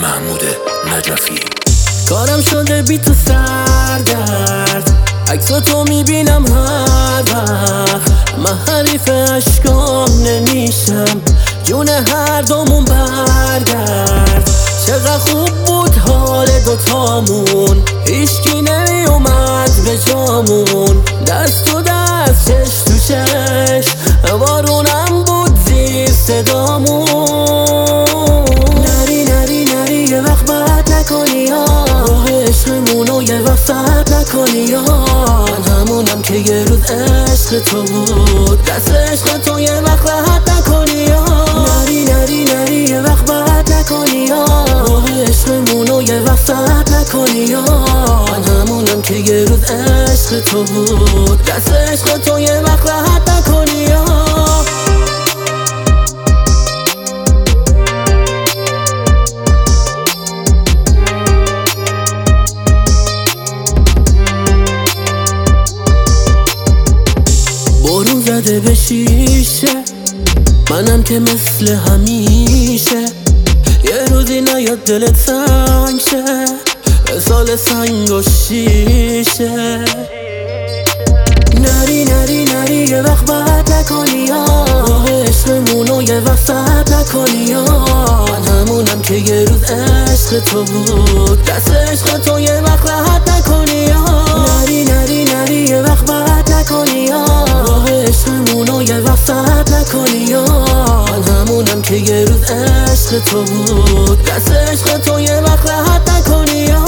محمود نجفی. کارم شده بی تو سردرد، عکساتو میبینم هر وقت، من حریف عشقام نمیشم، جون هر دومون برگرد. چقدر خوب بود حال دوتامون، هیچکی نمیومد به جامون، دست تو دست چش تو چش، بارونم بود زیر صدامون. نری نری نری یه وقت بد نکنی ها، راه عشقمونو یه وقت سد نکنی ها، من همونم که یه روز عشق تو بود، دست عشق تو یه وقت راحت نکنی ها. نری نری نری یه وقت بد نکنی ها، راه عشقمونو یه وقت سد نکنی ها، من همونم که یه روز عشق تو بود، دست عشق تو یه وقت راحت نکنی ها. بارون زده به شیشه، منم که مثل همیشه، یه روزی نیاد دلت سنگ شه، سال سنگ و شیشه. نری نری نری یه وقت بد نکنی ها، راه عشقمونو یه وقت سد نکنی ها، من همونم که یه روز عشق تو بود، دست عشق تو یه وقت راحت نکنی ها. نری نری نری یه وقت بد نکنی ها، راه عشقمونو یه وقت سد نکنی ها، من همونم که یه روز عشق تو بود، دست عشق تو یه وقت راحت نکنی ها.